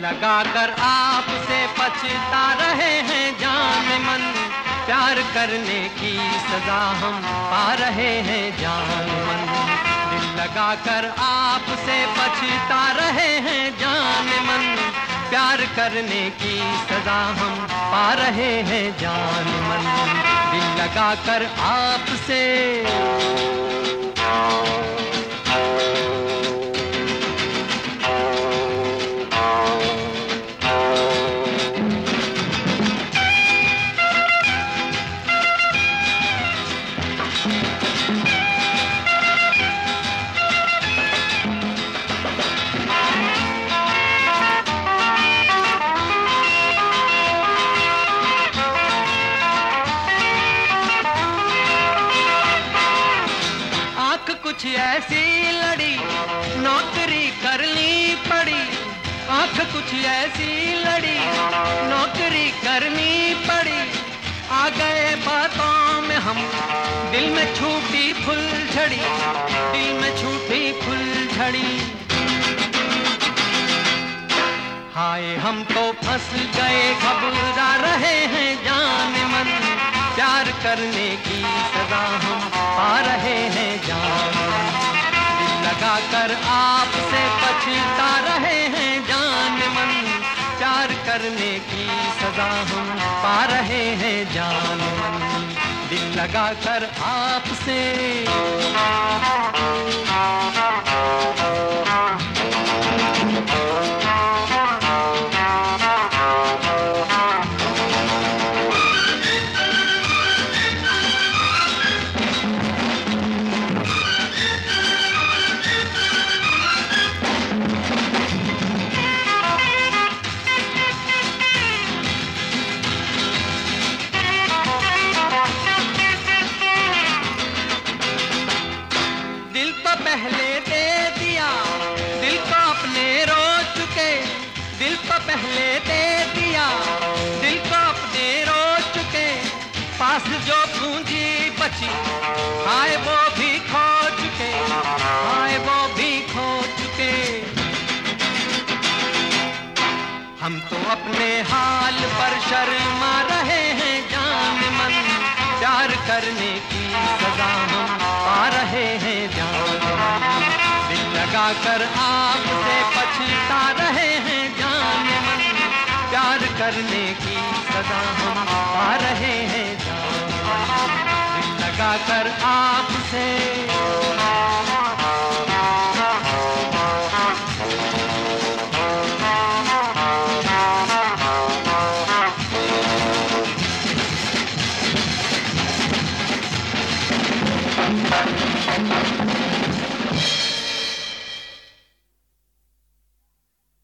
लगाकर आपसे पछता रहे हैं जान मन, प्यार करने की सजा हम पा रहे हैं जान मन। दिल लगाकर आपसे पछता रहे हैं जान मन, प्यार करने की सजा हम पा रहे हैं जान मन। दिल लगाकर आपसे कुछ ऐसी लड़ी नौकरी करनी पड़ी, आंख कुछ ऐसी लड़ी नौकरी करनी पड़ी। आ गए बातों में हम, दिल में छूटी फुलझड़ी, दिल में छूटी फुलझड़ी। हाय हम तो फंस गए घबरा रहे हैं जान मन, प्यार करने की सजा हम पा रहे हैं जान मन। दिल लगाकर आपसे पछता रहे हैं जान मन, प्यार करने की सजा हम पा रहे हैं जान मन। दिल लगाकर आपसे पहले दे दिया, दिल को अपने रो चुके। दिल को पहले दे दिया, दिल को अपने रो चुके। पास जो पूंजी बची, हाय वो भी खो चुके, हाय वो भी खो चुके। हम तो अपने हाल पर शर्मा रहे हैं जान मन, प्यार करने की सजा हम पा रहे हैं जान मन। दिल लगाकर आपसे पछता रहे हैं जान मन, प्यार करने की सजा हम पा रहे हैं जान मन। दिल लगाकर आपसे